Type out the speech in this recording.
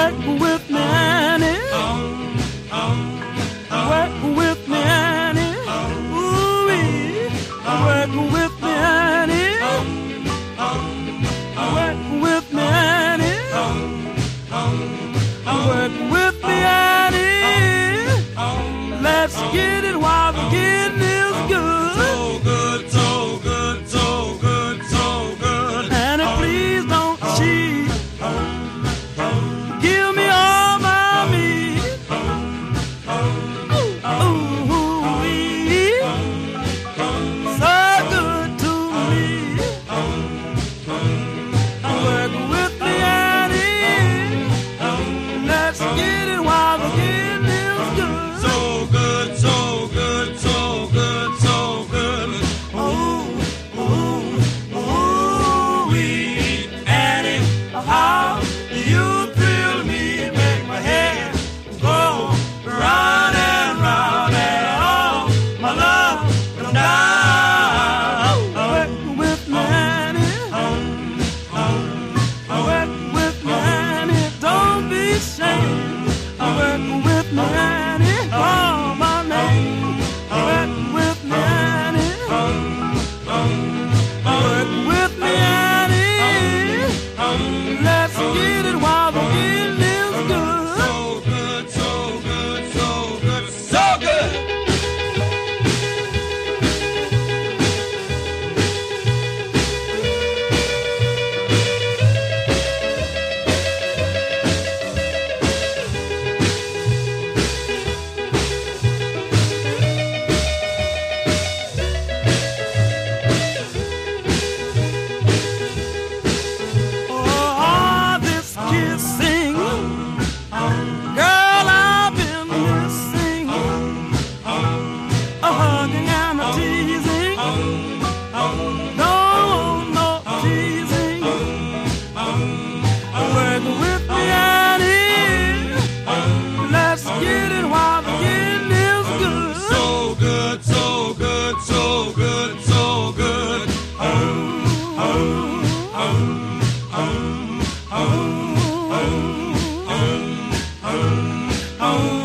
Work with me, Annie. Work with me, Annie. Ooh-wee. Work with me, Annie. Work with me, Annie. Work with me, Annie. Let's get it while the getting is good. So good, so good, so good, so good. Annie, please don't cheat. Give me all my meat. Ooh-wee. So good to me. Work with me, Annie. Let's get it while the getting is good. So good, so good, so good, so good. Ooh, ooh, ooh-wee. Annie, how you thrill me, make my head go round and round, and all my love come down. Work with me, Annie. Work with me, Annie. Don't be ashamed. Work with me, Annie. Call my name. Work with me, Annie. Work with me, Annie. Let's get it while the getting is good. So good, so good, so good, so good. Oh, this kissing, girl, I've been missing. A hugging and a teasing, no teasing. Work with me, Annie. Let's get it while the getting is good. So good, so good, so good, so good. Oh,